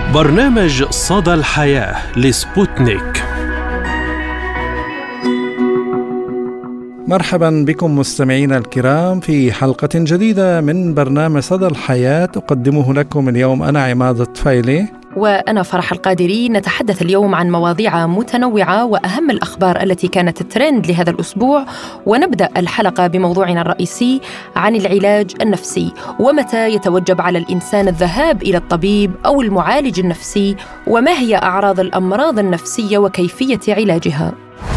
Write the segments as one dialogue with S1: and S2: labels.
S1: برنامج صدى الحياة لسبوتنيك.
S2: مرحبا بكم مستمعينا الكرام في حلقة جديدة من برنامج صدى الحياة، أقدمه لكم اليوم أنا عماد الطفيلي
S3: وأنا فرح القادري. نتحدث اليوم عن مواضيع متنوعة وأهم الأخبار التي كانت ترند لهذا الأسبوع، ونبدأ الحلقة بموضوعنا الرئيسي عن العلاج النفسي، ومتى يتوجب على الإنسان الذهاب إلى الطبيب أو المعالج النفسي، وما هي أعراض الأمراض النفسية وكيفية علاجها.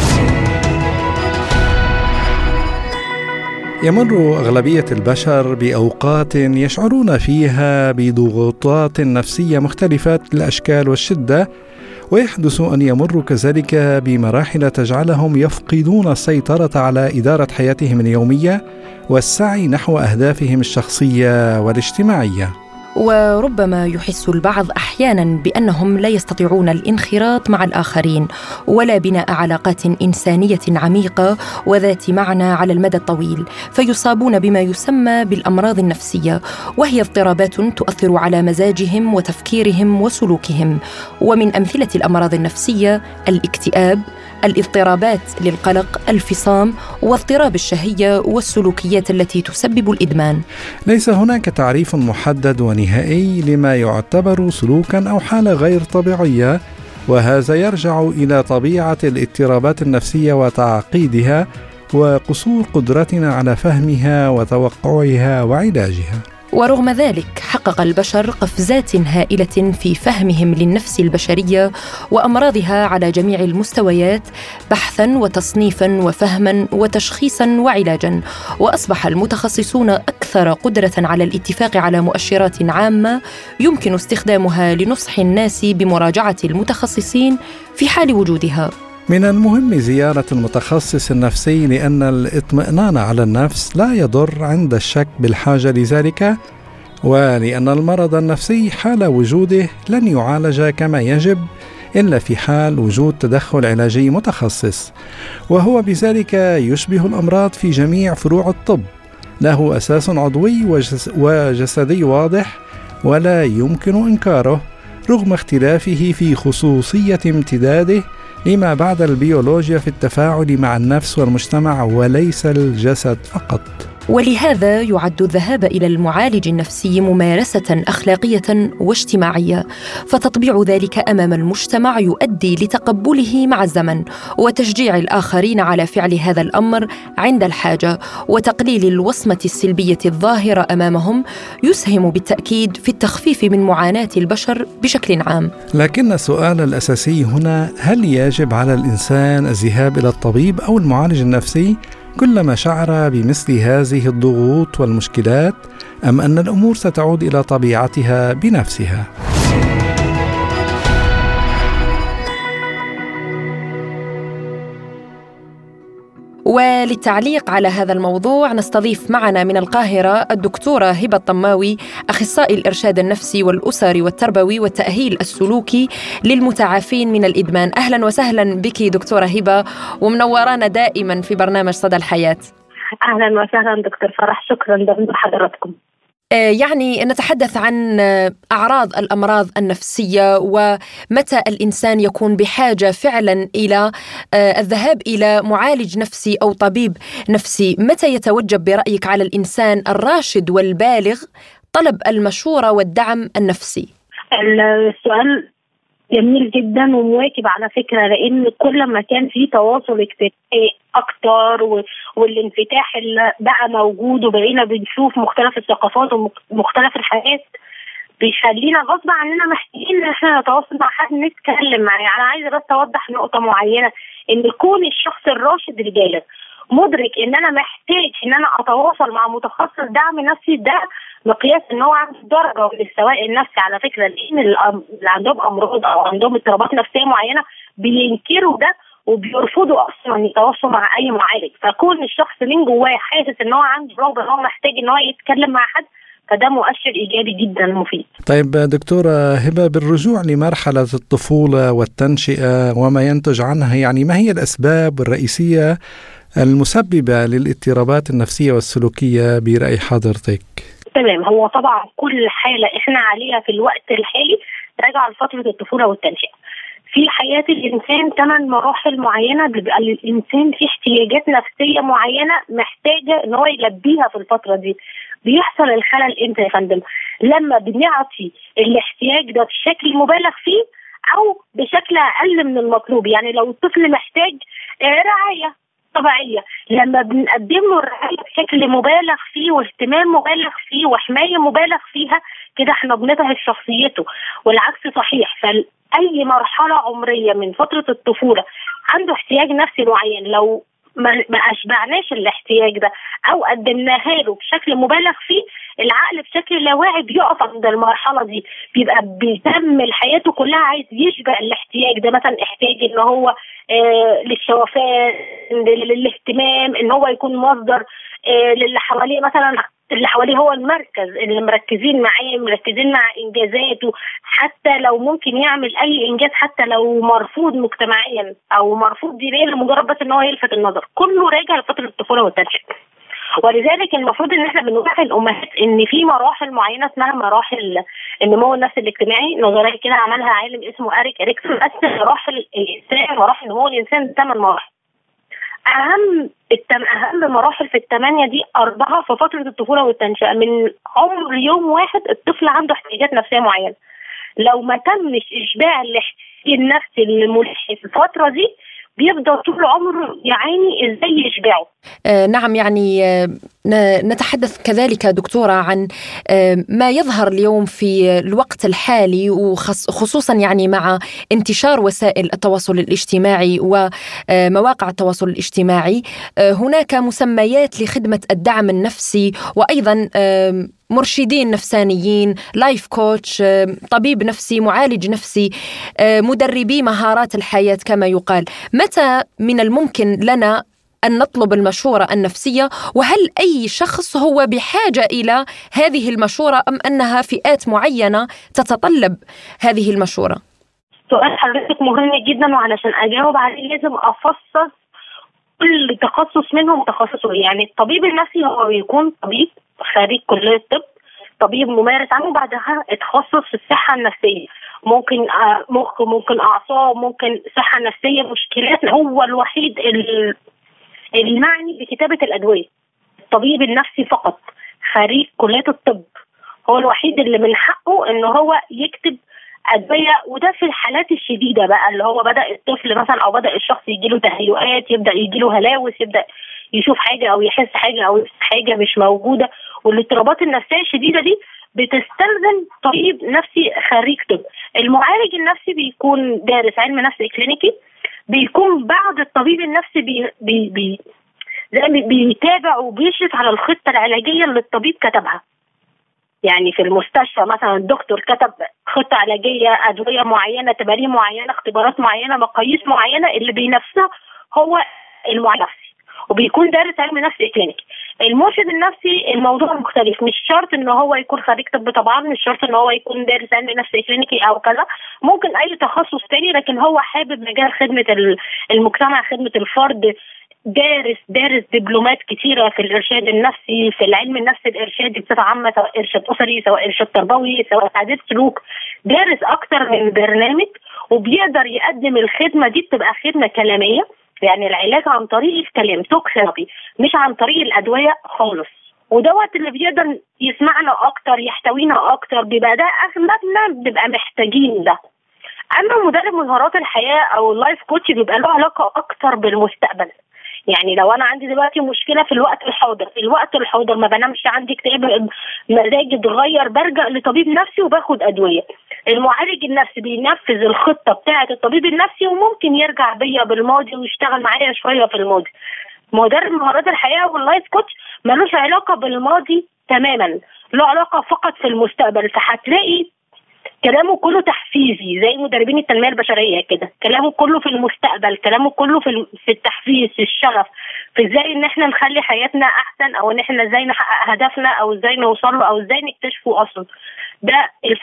S2: يمر أغلبية البشر بأوقات يشعرون فيها بضغوطات نفسية مختلفة الأشكال والشدة، ويحدث أن يمروا كذلك بمراحل تجعلهم يفقدون السيطرة على إدارة حياتهم اليومية والسعي نحو أهدافهم الشخصية والاجتماعية.
S3: وربما يحس البعض أحياناً بأنهم لا يستطيعون الانخراط مع الآخرين ولا بناء علاقات إنسانية عميقة وذات معنى على المدى الطويل، فيصابون بما يسمى بالأمراض النفسية، وهي اضطرابات تؤثر على مزاجهم وتفكيرهم وسلوكهم. ومن أمثلة الأمراض النفسية الاكتئاب، الاضطرابات للقلق، الفصام، واضطراب الشهية والسلوكيات التي تسبب الإدمان.
S2: ليس هناك تعريف محدد ونهائي لما يعتبر سلوكا أو حالة غير طبيعية، وهذا يرجع إلى طبيعة الاضطرابات النفسية وتعقيدها وقصور قدرتنا على فهمها وتوقعها وعلاجها.
S3: ورغم ذلك حقق البشر قفزات هائلة في فهمهم للنفس البشرية وأمراضها على جميع المستويات، بحثاً وتصنيفاً وفهماً وتشخيصاً وعلاجاً، وأصبح المتخصصون أكثر قدرة على الاتفاق على مؤشرات عامة يمكن استخدامها لنصح الناس بمراجعة المتخصصين في حال وجودها.
S2: من المهم زيارة المتخصص النفسي لأن الاطمئنان على النفس لا يضر عند الشك بالحاجة لذلك، ولأن المرض النفسي حال وجوده لن يعالج كما يجب إلا في حال وجود تدخل علاجي متخصص، وهو بذلك يشبه الأمراض في جميع فروع الطب، له أساس عضوي وجسدي واضح ولا يمكن إنكاره رغم اختلافه في خصوصية امتداده لما بعد البيولوجيا في التفاعل مع النفس والمجتمع وليس الجسد فقط.
S3: ولهذا يعد الذهاب إلى المعالج النفسي ممارسة أخلاقية واجتماعية، فتطبيع ذلك أمام المجتمع يؤدي لتقبله مع الزمن وتشجيع الآخرين على فعل هذا الأمر عند الحاجة، وتقليل الوصمة السلبية الظاهرة أمامهم يسهم بالتأكيد في التخفيف من معاناة البشر بشكل عام.
S2: لكن السؤال الأساسي هنا: هل يجب على الإنسان الذهاب إلى الطبيب أو المعالج النفسي كلما شعر بمثل هذه الضغوط والمشكلات، أم أن الأمور ستعود إلى طبيعتها بنفسها؟
S3: وللتعليق على هذا الموضوع نستضيف معنا من القاهرة الدكتورة هبة الطماوي، أخصائي الإرشاد النفسي والأسري والتربوي والتأهيل السلوكي للمتعافين من الإدمان. أهلا وسهلا بك دكتورة هبة، ومنورانا دائما في برنامج صدى الحياة.
S4: أهلا وسهلا دكتور فرح، شكرا لحضراتكم.
S3: يعني نتحدث عن أعراض الأمراض النفسية ومتى الإنسان يكون بحاجة فعلا إلى الذهاب إلى معالج نفسي أو طبيب نفسي. متى يتوجب برأيك على الإنسان الراشد والبالغ طلب المشورة والدعم النفسي؟
S4: السؤال جميل جدا ومواكب على فكرة، لأن كل ما كان في تواصل اجتماعي أكتر والانفتاح اللي بقى موجود وبقينا بنشوف مختلف الثقافات ومختلف الحياة، بيخلينا غصب عننا محتاجين ان احنا نتواصل مع حد نتكلم معاه. يعني انا عايزه بس اوضح نقطه معينه، ان يكون الشخص الراشد البالغ مدرك ان انا محتاج ان انا اتواصل مع متخصص دعم نفسي، ده مقياس ان هو عنده درجه من السواء النفسي على فكره، لان اللي عندهم امراض او عندهم اضطرابات نفسيه معينه بينكروا ده وبيرفضوا اصلا يتواصلوا مع اي معالج. فكون الشخص من جواه حاسس ان هو عنده رغبه ان هو محتاج ان هو يتكلم مع حد، فده مؤشر إيجابي جدا مفيد.
S2: طيب دكتورة هبة، بالرجوع لمرحلة الطفولة والتنشئة وما ينتج عنها، يعني ما هي الأسباب الرئيسية المسببة للاضطرابات النفسية والسلوكية برأي حضرتك؟
S4: تمام، هو طبعا كل حالة احنا عليها في الوقت الحالي راجعه لفتره الطفوله والتنشئه. في حياه الانسان 8 مراحل معينه بيبقى الانسان في احتياجات نفسيه معينه محتاجه ان هو يلبيها في الفتره دي. بيحصل الخلل امتى يا فندم؟ لما بنعطي الاحتياج ده بشكل مبالغ فيه او بشكل اقل من المطلوب. يعني لو الطفل محتاج رعايه طبيعيه، لما بنقدم له الرعايه بشكل مبالغ فيه واهتمام مبالغ فيه وحمايه مبالغ فيها، كده احنا بنضعف شخصيته. والعكس صحيح. فاي مرحله عمريه من فتره الطفوله عنده احتياج نفسي معين، لو ما اشبعناش الاحتياج ده او قدمناها له بشكل مبالغ فيه، العقل بشكل لا واعي بيقف عند المرحله دي، بيبقى بيكمل حياته كلها عايز يشبع الاحتياج ده. مثلا احتياج ان هو للشوفان، للاهتمام، ان هو يكون مصدر للي حواليه. مثلا اللي حواليه هو المركز اللي مركزين معاه، مركزين مع انجازاته، حتى لو ممكن يعمل اي انجاز حتى لو مرفوض مجتمعيا او مرفوض دينيا لمجرد بس ان هو يلفت النظر. كله راجع لفتره الطفوله والتنشئه. ولذلك المفروض ان احنا بنوعي الامهات ان في مراحل معينه اسمها مراحل النمو النفسي الاجتماعي. نظريه كده عملها عالم اسمه اريك اريكسون، قسم مراحل الانسان، مراحل نمو الانسان 8 مراحل. اهم مراحل في ال8 دي 4 في فتره الطفوله والتنشئه. من عمر يوم واحد الطفل عنده احتياجات نفسيه معينه، لو ما تمش اشباع الاحتياج النفسي الملح في الفتره دي بيفضل طول عمره يعاني ازاي يشبعه.
S3: نعم، يعني نتحدث كذلك دكتورة عن ما يظهر اليوم في الوقت الحالي، وخصوصا يعني مع انتشار وسائل التواصل الاجتماعي ومواقع التواصل الاجتماعي. هناك مسميات لخدمة الدعم النفسي، وأيضا مرشدين نفسانيين، لايف كوتش، طبيب نفسي، معالج نفسي، مدربي مهارات الحياة كما يقال. متى من الممكن لنا أن نطلب المشورة النفسية؟ وهل أي شخص هو بحاجة إلى هذه المشورة أم أنها فئات معينة تتطلب هذه المشورة؟
S4: سؤال حضرتك مهم جدا، وعلشان أجاوب عليه لازم أفصل كل تخصص منهم تخصصه. يعني الطبيب النفسي هو بيكون طبيب خريج كلية الطب، طبيب ممارس عنه، بعدها اتخصص في الصحة النفسية. ممكن مخ، ممكن أعصاب، ممكن صحة نفسية، مشكلات. هو الوحيد المعني بكتابة الأدوية. الطبيب النفسي فقط خريج كلية الطب هو الوحيد اللي من حقه إن هو يكتب أدوية. وده في الحالات الشديدة بقى، اللي هو بدأ الطفل مثلا أو بدأ الشخص يجيله تهيؤات، يبدأ يجيله هلاوس، يبدأ يشوف حاجة أو يحس حاجة أو يحس حاجة مش موجودة. والاضطرابات النفسية الشديدة دي بتستلزم طبيب نفسي خريج طب. المعالج النفسي بيكون دارس علم نفس كلينيكي، بيكون بعد الطبيب النفسي بيتابع وبيشرف على الخطة العلاجية اللي الطبيب كتبها. يعني في المستشفى مثلا الدكتور كتب خطة علاجية، أدوية معينة، تمارين معينة، اختبارات معينة، مقاييس معينة، اللي بينفذها هو المعالج النفسي وبيكون دارس علم نفس كلينيكي. المرشد النفسي الموضوع مختلف، مش شرط ان هو يكون خريج طب، طبعا مش شرط ان هو يكون دارس علم نفس كلينيكي او كذا، ممكن اي تخصص تاني، لكن هو حابب مجال خدمة المجتمع، خدمة الفرد، دارس دبلومات كتيرة في الإرشاد النفسي، في العلم النفسي الإرشادي بصفة عامة، سواء إرشاد أسري، سواء إرشاد تربوي، سواء تعديل سلوك. دارس أكتر من برنامج وبيقدر يقدم الخدمة دي. بتبقى خدمة كلامية، يعني العلاج عن طريق الكلام، توك ثيرابي، مش عن طريق الأدوية خالص. ودوت اللي بيقدر يسمعنا أكتر، يحتوينا أكتر، بيبقى ده أغلبنا بيبقى محتاجين ده. أما مدرب مهارات الحياة أو اللايف كوتش بيبقى له علاقة أكتر بالمستقبل. يعني لو انا عندي دلوقتي مشكله في الوقت الحاضر ما بنامش، عندي اكتئاب، مزاجي اتغير، برجع لطبيب نفسي وباخد ادويه. المعالج النفسي بينفذ الخطه بتاعه الطبيب النفسي، وممكن يرجع بيا بالماضي ويشتغل معايا شويه في الماضي. مدرب مهارات الحياه واللايف كوتش ملوش علاقه بالماضي تماما، له علاقه فقط في المستقبل. فهتلاقي كلامه كله تحفيزي زي مدربين التنمية البشرية كده، كلامه كله في المستقبل، كلامه كله في التحفيز، في الشغف، في ازاي ان احنا نخلي حياتنا احسن، او ان احنا ازاي نحقق هدفنا، او ازاي نوصل له، او ازاي نكتشفه اصلا. ده الفرق.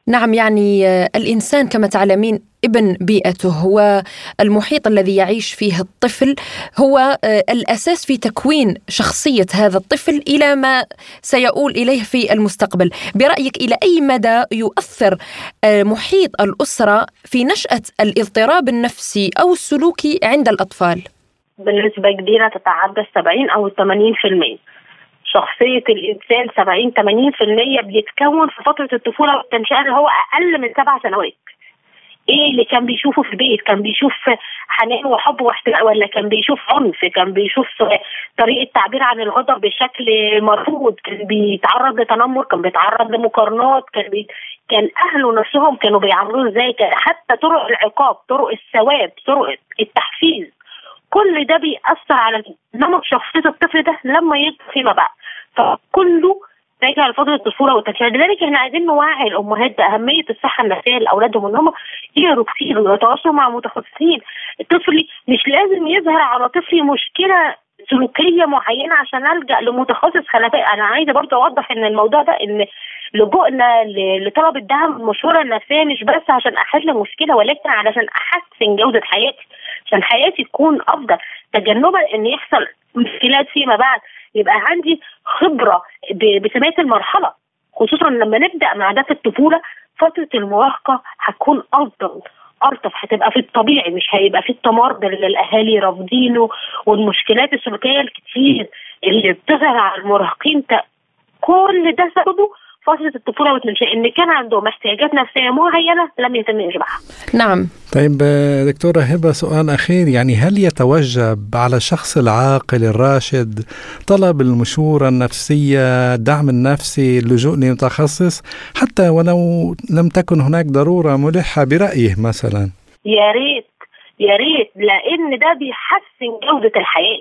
S3: نعم، يعني الإنسان كما تعلمين ابن بيئته، والمحيط الذي يعيش فيه الطفل هو الأساس في تكوين شخصية هذا الطفل إلى ما سيؤول إليه في المستقبل. برأيك إلى أي مدى يؤثر محيط الأسرة في نشأة الاضطراب النفسي أو السلوكي عند الأطفال؟
S4: بنسبة كبيرة تتعدى 70 أو 80%. شخصية الإنسان 70-80% بيتكون في فترة الطفولة والتنشئة اللي هو أقل من 7 سنوات. إيه اللي كان بيشوفه في البيت؟ كان بيشوف حنان وحب واحتواء، ولا كان بيشوف عنف؟ كان بيشوف طريقة تعبير عن الغضب بشكل مرفوض؟ كان بيتعرض لتنمر؟ كان بيتعرض لمقارنات؟ كان أهله نفسهم كانوا بيعاملوه إزاي؟ حتى طرق العقاب، طرق الثواب، طرق التحفيز، كل ده بيأثر على نمط شخصية الطفل ده لما يكبر فيما بعد. فكله راجع لفترة الطفولة والتنشئة. لذلك احنا عايزين نوعي الأمهات بأهمية الصحة النفسية لأولادهم، إن هم يقروا كتير ويتواصلوا مع متخصصين. الطفل مش لازم يظهر على طفلي مشكلة سلوكية معينة عشان ألجأ لمتخصص خلفاء. أنا عايزة برضه أوضح إن الموضوع ده، إن لجوءنا لطلب الدعم المشورة النفسية مش بس عشان أحل مشكلة، ولكن علشان أحسن جودة حياتي، عشان حياتي تكون أفضل، تجنبا إن يحصل مشكلات فيما بعد. يبقى عندي خبرة بسمات المرحلة، خصوصا لما نبدأ مع ده في الطفولة. فترة المراهقة هتكون أفضل، ألطف، هتبقى في الطبيعي، مش هيبقى في التمرد اللي الأهالي رافضينه والمشكلات السلوكية الكتير اللي بتظهر على المراهقين. كل ده سببه فترة الطفولة والتنشئة، إن كان عندهم احتياجات نفسية معينة لم يتم إشباعها.
S3: نعم.
S2: طيب دكتورة هبة، سؤال أخير، يعني هل يتوجب على الشخص العاقل الراشد طلب المشورة النفسية، الدعم النفسي، اللجوء لمتخصص حتى ولو لم تكن هناك ضرورة ملحة برأيه مثلا؟
S4: يا ريت يا ريت، لأن ده بيحسن جودة الحياة،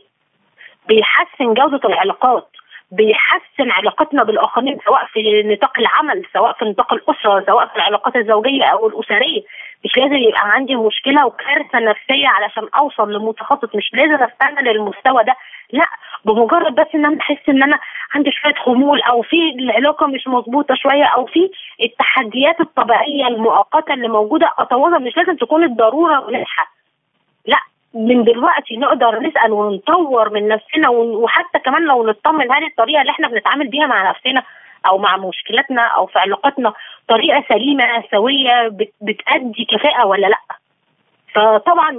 S4: بيحسن جودة العلاقات، بيحسن علاقتنا بالآخرين، سواء في نطاق العمل، سواء في نطاق الأسرة، سواء في العلاقات الزوجية أو الأسرية. مش لازم يبقى عندي مشكلة وكارثة نفسية علشان أوصل لمتخصص، مش لازم أستنى للمستوى ده، لا. بمجرد بس إن أنا أحس إن أنا عندي شوية خمول، أو في العلاقة مش مظبوطة شوية، أو في التحديات الطبيعية المؤقتة اللي موجودة، أتواصل. مش لازم تكون الضرورة ملحة، لا. من دلوقتي نقدر نسأل ونطور من نفسنا، وحتى كمان لو نطمن هل الطريقة اللي احنا بنتعامل بيها مع نفسنا أو مع مشكلاتنا أو في علاقاتنا طريقة سليمة سوية بتأدي كفاءة ولا لأ. فطبعا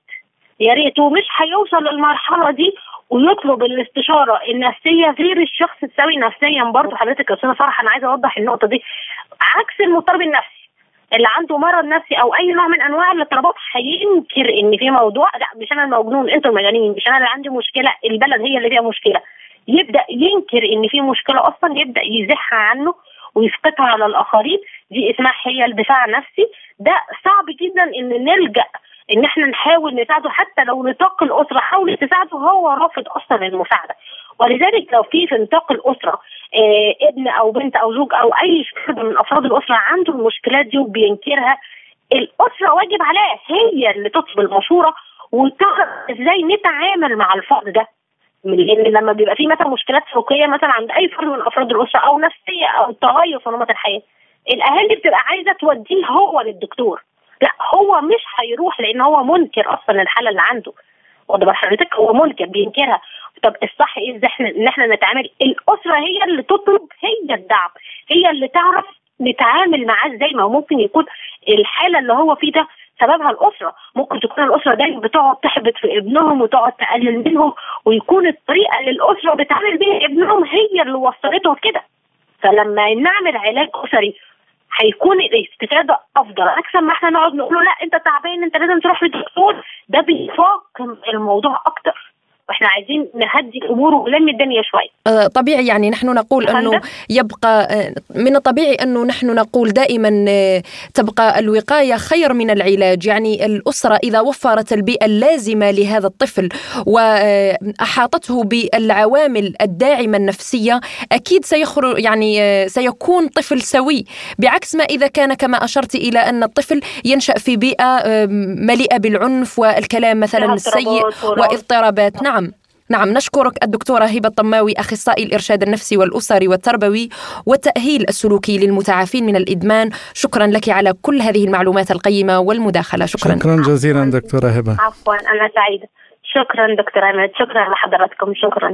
S4: يا ريت ومش هيوصل للمرحلة دي ويطلب الاستشارة النفسية غير الشخص السوي نفسيا. برضو حضرتك يا أستاذة فرح، أنا عايزة أوضح النقطة دي، عكس المضطرب النفسي اللي عنده مرض نفسي او اي نوع من انواع الاضطرابات هينكر ان في موضوع، لا مش انا المجنون، انتوا المجانين، مش انا اللي عندي مشكله، البلد هي اللي فيها مشكله. يبدا ينكر ان في مشكله اصلا، يبدا يزحها عنه ويسقطها على الاخرين. دي اسمها هي الدفاع النفسي. ده صعب جدا ان نلجا ان احنا نحاول نساعده، حتى لو نطاق الاسره حاولت تساعده هو رافض اصلا المساعده. ولذلك لو في نطاق الاسره ابن او بنت او زوج او اي فرد من افراد الاسره عنده المشكلات دي وبينكرها، الاسره واجب عليها هي اللي تطلب المشوره وتعرف ازاي نتعامل مع الفرد ده. لان لما بيبقى في مثلا مشكلات سلوكيه مثلا عند اي فرد من افراد الاسره او نفسيه او تغير في نمط الحياه، الاهالي بتبقى عايزه توديه هو للدكتور، لا هو مش هيروح لان هو منكر اصلا الحاله اللي عنده. واخد بال حضرتك؟ هو منكر بينكرها. طب الصح ايه؟ ان احنا نتعامل، الاسره هي اللي تطلب، هي الدعم، هي اللي تعرف نتعامل معاه ازاي. ما هو ممكن يكون الحاله اللي هو فيه ده سببها الاسره، ممكن تكون الاسره دايما بتقعد تحبط في ابنهم وتقعد تقلل منهم، ويكون الطريقه اللي الاسره بتعامل بيها ابنهم هي اللي وصلته كده. فلما نعمل علاج اسري هيكون الاستفاده افضل، عكس ما احنا نقعد نقول له لا انت تعبان انت لازم تروح للدكتور. ده بيفاقم الموضوع اكتر، واحنا عايزين نهدي الامور ونلم الدنيا شويه.
S3: طبيعي، يعني نحن نقول انه يبقى من الطبيعي انه نحن نقول دائما تبقى الوقايه خير من العلاج. يعني الاسره اذا وفرت البيئه اللازمه لهذا الطفل واحاطته بالعوامل الداعمه النفسيه، اكيد سيخرج، يعني سيكون طفل سوي، بعكس ما اذا كان كما اشرت الى ان الطفل ينشا في بيئه مليئه بالعنف والكلام مثلا السيء واضطرابات. نعم. نعم، نشكرك الدكتورة هبة الطماوي، أخصائي الإرشاد النفسي والأسري والتربوي والتأهيل السلوكي للمتعافين من الإدمان. شكرا لك على كل هذه المعلومات القيمة والمداخلة. شكرا
S2: جزيلا دكتورة هبة.
S4: عفوا، أنا سعيدة. شكرا دكتور عماد، شكرا لحضراتكم. شكرا.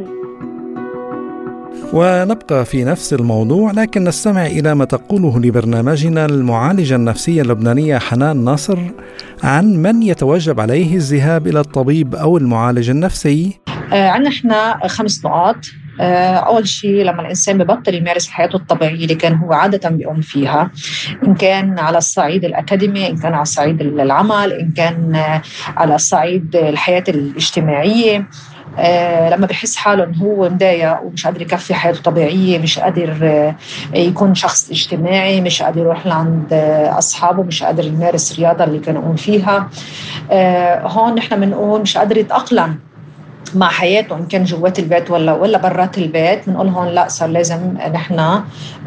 S2: ونبقى في نفس الموضوع، لكن نستمع إلى ما تقوله لبرنامجنا المعالجة النفسية اللبنانية حنان نصر عن من يتوجب عليه الذهاب إلى الطبيب أو المعالج النفسي.
S5: عندنا احنا 5 نقاط. أول شيء لما الإنسان ببطل يمارس حياته الطبيعية اللي كان هو عادة بيقوم فيها، إن كان على الصعيد الأكاديمي، إن كان على صعيد العمل، إن كان على صعيد الحياة الاجتماعية، لما بحس حاله إنه هو مضايق ومش قادر يكفي حياته طبيعية، مش قادر يكون شخص اجتماعي، مش قادر يروح لعند أصحابه، مش قادر يمارس الرياضة اللي كان يقوم فيها، هون نحن بنقول مش قادر يتأقلم مع حياته إن كان جوات البيت ولا برات البيت. بنقول هون لا، صار لازم نحن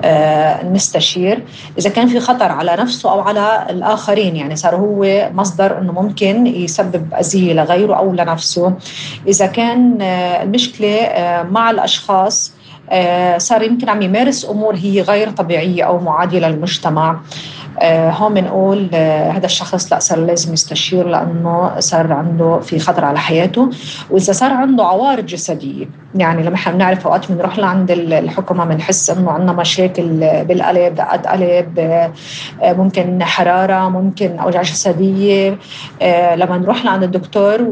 S5: نستشير إذا كان في خطر على نفسه أو على الآخرين، يعني صار هو مصدر إنه ممكن يسبب أذية لغيره أو لنفسه. إذا كان المشكلة مع الأشخاص، صار يمكن عم يمارس أمور هي غير طبيعية أو معادية للمجتمع، هون بنقول هذا الشخص لا، صار لازم يستشير لأنه صار عنده في خطر على حياته. وإذا صار عنده عوارض جسدية، يعني لما احنا بنعرف أوقات بنروح لعند الحكومة بنحس إنه عندنا مشاكل بالقلب، دقات قلب، ممكن حرارة، ممكن أوجاع جسدية، لما نروح لعند الدكتور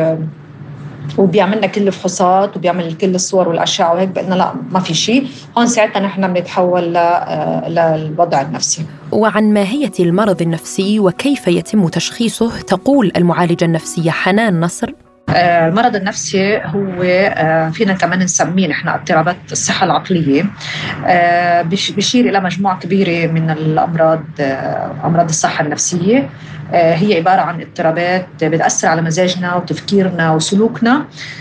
S5: وبيعملنا كل الفحوصات وبيعمل كل الصور والأشعة وهيك، بقلنا لا ما في شيء، هون ساعتها نحن بنتحول للوضع النفسي.
S3: وعن ماهية المرض النفسي وكيف يتم تشخيصه تقول المعالجة النفسية حنان نصر.
S5: المرض النفسي هو فينا كمان نسميه نحن اضطرابات الصحة العقلية، بيشير إلى مجموعة كبيرة من الأمراض، أمراض الصحة النفسية. هي عبارة عن اضطرابات بتأثر على مزاجنا وتفكيرنا وسلوكنا،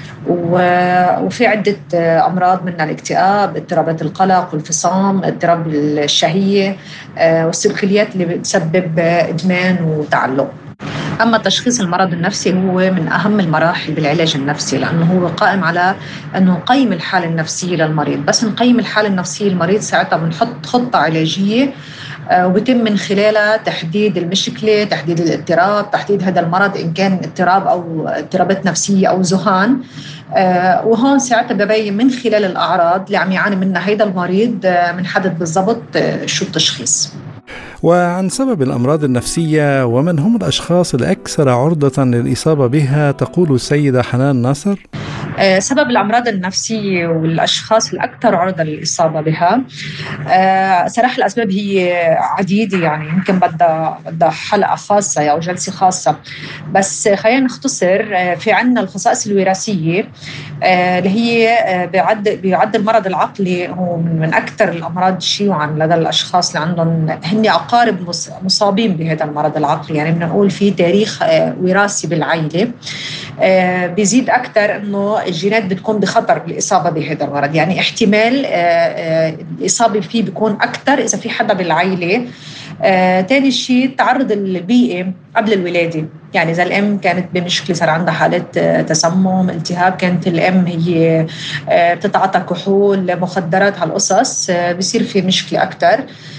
S5: وفي عدة أمراض منها الاكتئاب، اضطرابات القلق والانفصام، اضطراب الشهية، والسلوكيات اللي بتسبب إدمان وتعلق. أما تشخيص المرض النفسي هو من أهم المراحل بالعلاج النفسي، لأنه هو قائم على أنه نقيم الحالة النفسية للمريض. بس نقيم الحالة النفسية للمريض ساعتها بنحط خطة علاجية، وبيتم من خلالها تحديد المشكلة، تحديد الاضطراب، تحديد هذا المرض إن كان اضطراب أو اضطرابات نفسية أو ذهان. وهون ساعتها ببين من خلال الأعراض اللي عم يعاني منها هذا المريض بنحدد بالضبط شو التشخيص.
S2: وعن سبب الأمراض النفسية ومن هم الأشخاص الأكثر عرضة للإصابة بها تقول السيدة حنان نصر.
S5: سبب الأمراض النفسية والأشخاص الأكثر عرضة للإصابة بها، صراحة الأسباب هي عديدة، يعني يمكن بدها حلقة خاصة أو جلسة خاصة، بس خلينا نختصر. في عنا الخصائص الوراثية اللي هي بيعد المرض العقلي هو من أكثر الأمراض شيوعاً لدى الأشخاص اللي عندهم هن أقارب مصابين بهذا المرض العقلي. يعني بنقول في تاريخ وراثي بالعائلة، بيزيد أكثر إنه الجينات بتكون بخطر بالإصابة بهذا المرض، يعني احتمال الإصابة فيه بيكون أكثر إذا في حدا بالعائلة. تاني شيء التعرض البيئي قبل الولادة، يعني إذا الأم كانت بمشكلة صار عندها حالة تسمم، التهاب، كانت الأم هي بتتعاطى كحول، مخدرات، هالقصص، بيصير في مشكلة أكثر.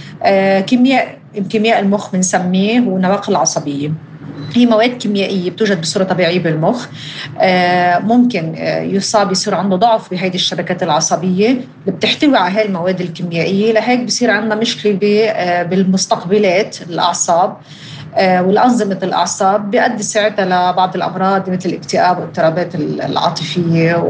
S5: كيمياء المخ بنسميه هو النواقل العصبية، هي مواد كيميائية بتوجد بصورة طبيعية بالمخ، ممكن يصير عنده ضعف بهذه الشبكات العصبية اللي بتحتوي على هاي المواد الكيميائية، لهيك بصير عندنا مشكلة بالمستقبلات الأعصاب والأنظمة الأعصاب، بيؤدي ساعتها لبعض الأمراض مثل الاكتئاب والاضطرابات العاطفية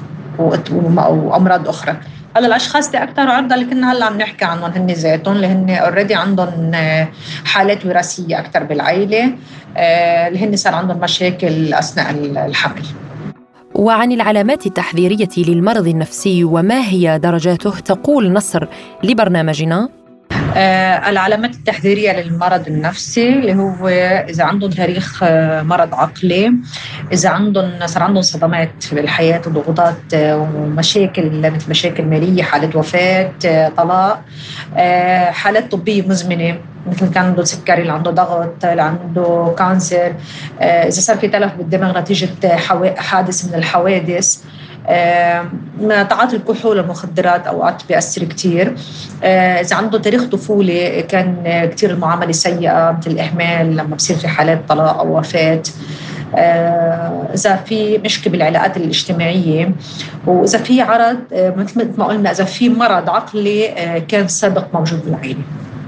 S5: وأمراض أخرى. هلا الأشخاص اللي أكثر عرضة اللي كنا هلا عم نحكي عنهم هن ذاتهم اللي هن أوريدي عندهم حالات وراثية أكثر بالعائلة، اللي هن صار عندهم مشاكل أثناء الحمل.
S3: وعن العلامات التحذيرية للمرض النفسي وما هي درجاته تقول نصر لبرنامجنا.
S5: العلامات التحذيرية للمرض النفسي اللي هو إذا عندهم تاريخ مرض عقلي، إذا صار عندهم صدمات بالحياة وضغوطات ومشاكل مثل مشاكل مالية، حالة وفاة، طلاق، حالات طبية مزمنة مثل كان عنده سكري، اللي عنده ضغط، اللي عنده كانسر، إذا صار في تلف بالدماغ نتيجة حادث من الحوادث، تعاطي الكحول والمخدرات أوقات بيأثر كتير. إذا عنده تاريخ طفولة كان كتير المعاملة سيئة مثل الإهمال لما بصير في حالات طلاق أو وفاة، إذا في مشكلة بالعلاقات الاجتماعية، وإذا في عرض مثل ما قلنا إذا في مرض عقلي كان سابق موجود بالعائلة.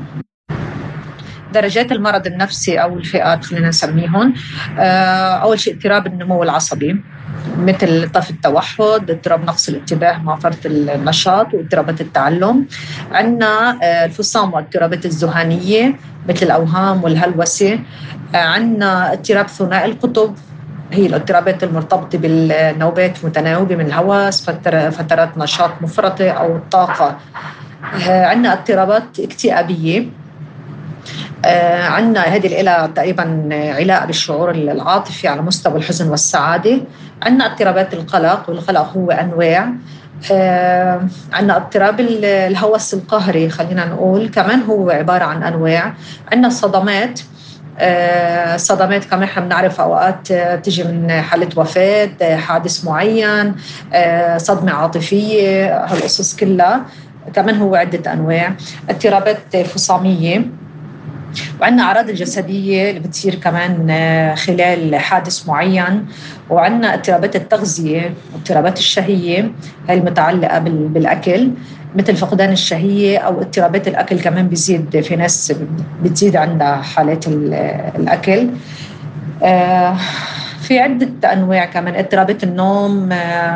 S5: درجات المرض النفسي أو الفئات خلينا نسميهم، أول شيء اضطراب النمو العصبي مثل اضطراب التوحد، اضطراب نقص الانتباه مع فرط النشاط واضطرابات التعلم. عندنا الفصام واضطرابات الذهانية مثل الأوهام والهلوسة. عندنا اضطراب ثنائي القطب، هي الاضطرابات المرتبطة بالنوبات متناوبة من الهوس، فترات نشاط مفرطة أو الطاقة. عندنا اضطرابات اكتئابية. عندنا هذه الإله تقريبا علاقة بالشعور العاطفي على مستوى الحزن والسعادة. عندنا اضطرابات القلق، والقلق هو أنواع. عندنا اضطراب الهوس القهري خلينا نقول كمان هو عبارة عن أنواع. عندنا صدمات. صدمات كمان احنا بنعرف أوقات تجي من حالة وفاة، حادث معين، صدمة عاطفية، هالقصص كلها كمان هو عدة أنواع. اضطرابات فصامية. وعندنا أعراض الجسدية اللي بتصير كمان خلال حادث معين. وعندنا اضطرابات التغذية واضطرابات الشهية، هاي المتعلقة بالأكل مثل فقدان الشهية أو اضطرابات الأكل كمان بيزيد في ناس بتزيد عندها حالات الأكل. في عدة أنواع كمان. اضطرابات النوم،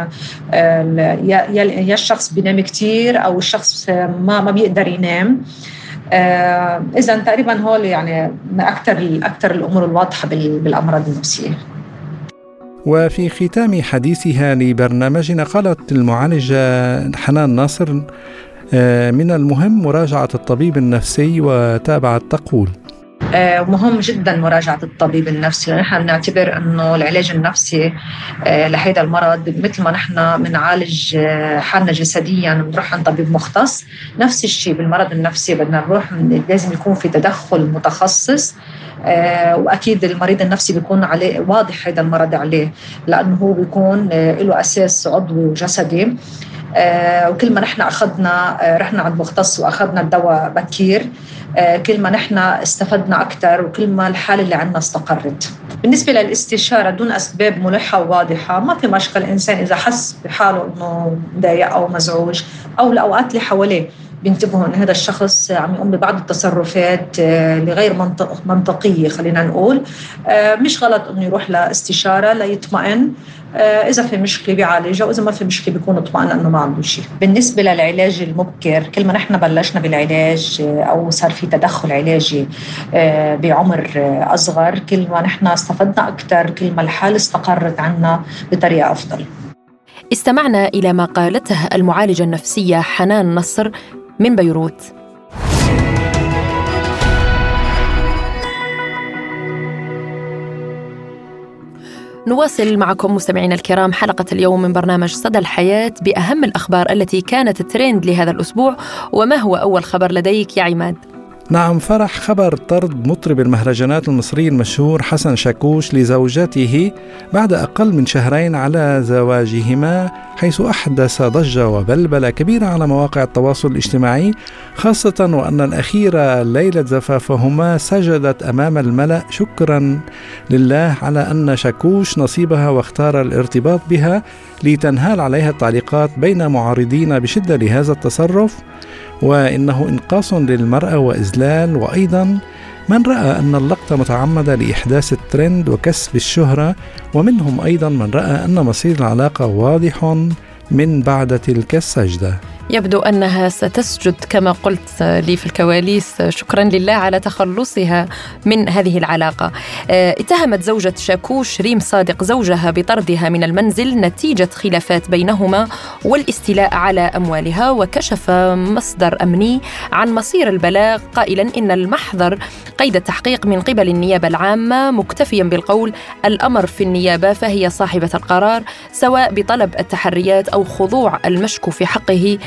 S5: يا الشخص بينام كتير أو الشخص ما بيقدر ينام. إذا تقريبا هول يعني من أكثر الأمور الواضحة بالأمراض النفسية.
S2: وفي ختام حديثها لبرنامجنا قالت المعالجة حنان ناصر من المهم مراجعة الطبيب النفسي، وتابعت تقول:
S5: مهم جدا مراجعة الطبيب النفسي. نحن بنعتبر أنه العلاج النفسي لهذا المرض مثل ما نحن بنعالج حالنا جسديا بنروح عند طبيب مختص، نفس الشيء بالمرض النفسي بدنا نروح، لازم يكون في تدخل متخصص. وأكيد المريض النفسي بيكون عليه واضح هذا المرض عليه، لأنه هو بيكون له أساس عضوي وجسدي. وكل ما نحن رحنا عند مختص وأخذنا الدواء بكير، كل ما نحن استفدنا أكثر وكل ما الحالة اللي عندنا استقرت. بالنسبة للاستشارة دون أسباب ملحة وواضحة ما في مشكلة. الإنسان إذا حس بحاله أنه مضايق أو مزعوج أو الأوقات اللي حواليه بينتبهوا أن هذا الشخص عم يقوم ببعض التصرفات لغير منطقية خلينا نقول، مش غلط أنه يروح لاستشارة ليطمئن. إذا في مشكلة بيعالجها، وإذا ما في مشكلة بيكون اطمئن أنه ما عنده شيء. بالنسبة للعلاج المبكر، كل ما نحن بلشنا بالعلاج أو صار في تدخل علاجي بعمر أصغر، كل ما نحن استفدنا أكثر، كل ما الحالة استقرت عنا بطريقة أفضل.
S3: استمعنا إلى ما قالته المعالجة النفسية حنان نصر من بيروت. نواصل معكم مستمعينا الكرام حلقة اليوم من برنامج صدى الحياة بأهم الأخبار التي كانت ترند لهذا الأسبوع. وما هو أول خبر لديك يا عماد؟
S2: نعم فرح، خبر طرد مطرب المهرجانات المصري المشهور حسن شاكوش لزوجته بعد أقل من شهرين على زواجهما، حيث أحدث ضجة وبلبلة كبيرة على مواقع التواصل الاجتماعي، خاصة وأن الأخيرة ليلة زفافهما سجدت أمام الملأ شكرا لله على أن شاكوش نصيبها واختار الارتباط بها، لتنهال عليها التعليقات بين معارضين بشدة لهذا التصرف، وإنه إنقاص للمرأة وإذلال، وأيضا من رأى أن اللقطة متعمدة لإحداث الترند وكسب الشهرة، ومنهم أيضا من رأى أن مصير العلاقة واضح من بعد تلك السجدة.
S3: يبدو أنها ستسجد كما قلت لي في الكواليس، شكرا لله على تخلصها من هذه العلاقة. اتهمت زوجة شاكوش ريم صادق زوجها بطردها من المنزل نتيجة خلافات بينهما والاستيلاء على أموالها، وكشف مصدر أمني عن مصير البلاغ قائلا إن المحضر قيد التحقيق من قبل النيابة العامة، مكتفيا بالقول الأمر في النيابة فهي صاحبة القرار، سواء بطلب التحريات أو خضوع المشكو في حقه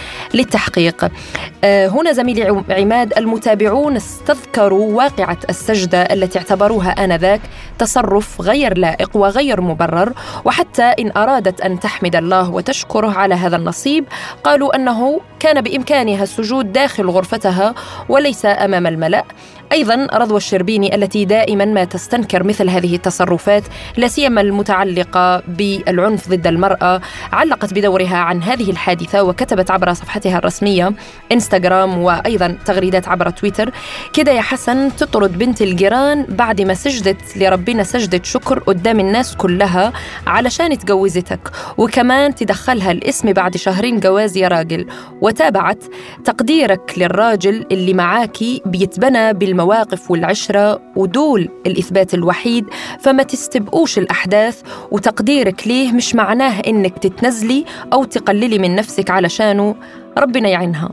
S3: للتحقيق. هنا زميلي عماد، المتابعون استذكروا واقعة السجدة التي اعتبروها آنذاك تصرف غير لائق وغير مبرر، وحتى إن أرادت أن تحمد الله وتشكره على هذا النصيب قالوا أنه كان بإمكانها السجود داخل غرفتها وليس أمام الملأ. أيضا رضوى الشربيني التي دائما ما تستنكر مثل هذه التصرفات لا سيما المتعلقة بالعنف ضد المرأة، علقت بدورها عن هذه الحادثة وكتبت عبر صفحتها الرسمية إنستغرام وأيضا تغريدات عبر تويتر: كده يا حسن تطرد بنت الجيران بعد ما سجدت لربنا سجدة شكر قدام الناس كلها علشان اتجوزتك، وكمان تدخلها الاسم بعد شهرين جواز يا راجل. وتابعت: تقديرك للراجل اللي معاكي بيتبنى بالمواقف والعشرة، ودول الإثبات الوحيد، فما تستبقوش الأحداث، وتقديرك ليه مش معناه إنك تتنزلي أو تقللي من نفسك علشانه، ربنا يعينها.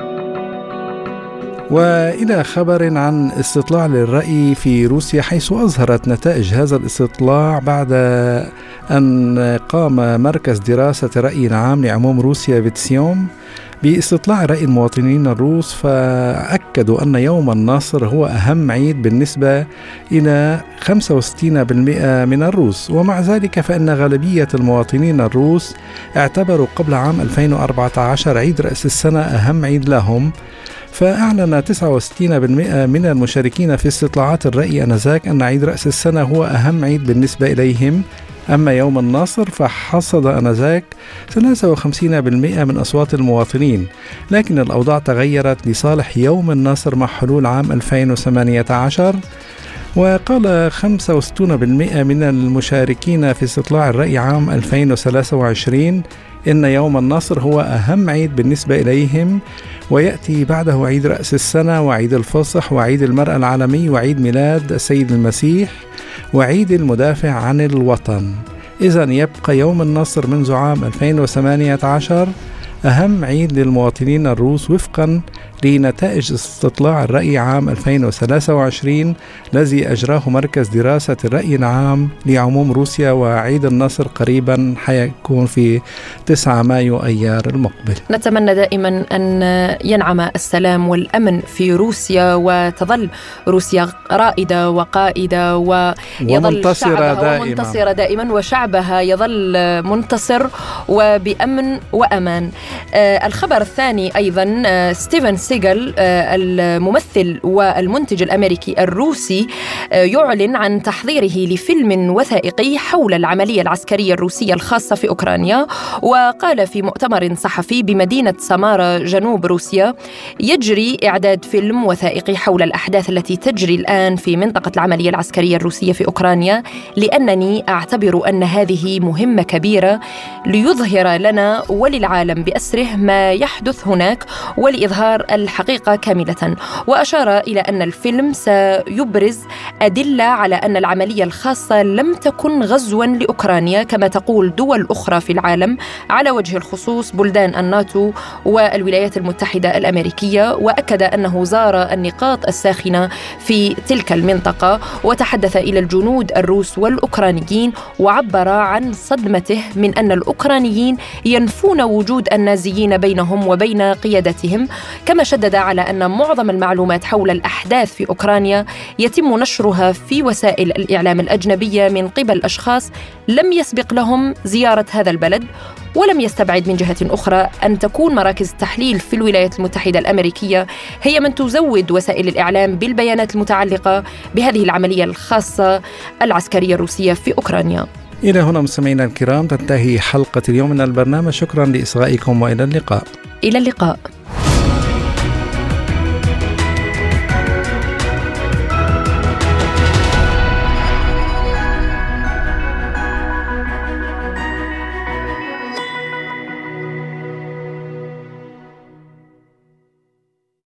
S2: وإلى خبر عن استطلاع للرأي في روسيا، حيث أظهرت نتائج هذا الاستطلاع بعد أن قام مركز دراسة الرأي العام لعموم روسيا فيتسيوم باستطلاع رأي المواطنين الروس، فأكدوا أن يوم النصر هو أهم عيد بالنسبة إلى 65% من الروس. ومع ذلك فإن غالبية المواطنين الروس اعتبروا قبل عام 2014 عيد رأس السنة أهم عيد لهم، فأعلن 69% من المشاركين في استطلاعات الرأي آنذاك أن عيد رأس السنة هو أهم عيد بالنسبة إليهم. أما يوم النصر فحصد آنذاك 53% من أصوات المواطنين، لكن الأوضاع تغيرت لصالح يوم النصر مع حلول عام 2018. وقال 65% من المشاركين في استطلاع الرأي عام 2023 إن يوم النصر هو أهم عيد بالنسبة إليهم، ويأتي بعده عيد رأس السنة وعيد الفصح وعيد المرأة العالمي وعيد ميلاد السيد المسيح وعيد المدافع عن الوطن. إذن يبقى يوم النصر منذ عام 2018 أهم عيد للمواطنين الروس وفقا لنتائج استطلاع الرأي عام 2023 الذي أجراه مركز دراسة الرأي العام لعموم روسيا. وعيد النصر قريبا حيكون في 9 مايو أيار المقبل.
S3: نتمنى دائما أن ينعم السلام والأمن في روسيا، وتظل روسيا رائدة وقائدة ومنتصرة دائما، وشعبها يظل منتصر وبأمن وأمان. الخبر الثاني أيضا ستيفن سيغل الممثل والمنتج الأمريكي الروسي يعلن عن تحضيره لفيلم وثائقي حول العملية العسكرية الروسية الخاصة في أوكرانيا. وقال في مؤتمر صحفي بمدينة سامارا جنوب روسيا: يجري إعداد فيلم وثائقي حول الأحداث التي تجري الآن في منطقة العملية العسكرية الروسية في أوكرانيا، لأنني أعتبر أن هذه مهمة كبيرة ليظهر لنا وللعالم بأسره ما يحدث هناك ولإظهار الحقيقة كاملة. وأشار إلى أن الفيلم سيبرز أدلة على أن العملية الخاصة لم تكن غزوا لأوكرانيا كما تقول دول أخرى في العالم، على وجه الخصوص بلدان الناتو والولايات المتحدة الأمريكية. وأكد أنه زار النقاط الساخنة في تلك المنطقة وتحدث إلى الجنود الروس والأوكرانيين، وعبر عن صدمته من أن الأوكرانيين ينفون وجود النازيين بينهم وبين قيادتهم. كما شدد على أن معظم المعلومات حول الأحداث في أوكرانيا يتم نشرها في وسائل الإعلام الأجنبية من قبل أشخاص لم يسبق لهم زيارة هذا البلد. ولم يستبعد من جهة أخرى أن تكون مراكز التحليل في الولايات المتحدة الأمريكية هي من تزود وسائل الإعلام بالبيانات المتعلقة بهذه العملية الخاصة العسكرية الروسية في أوكرانيا.
S2: إلى هنا مستمعينا الكرام تنتهي حلقة اليوم من البرنامج. شكرا لإصغائكم وإلى اللقاء.
S3: إلى اللقاء.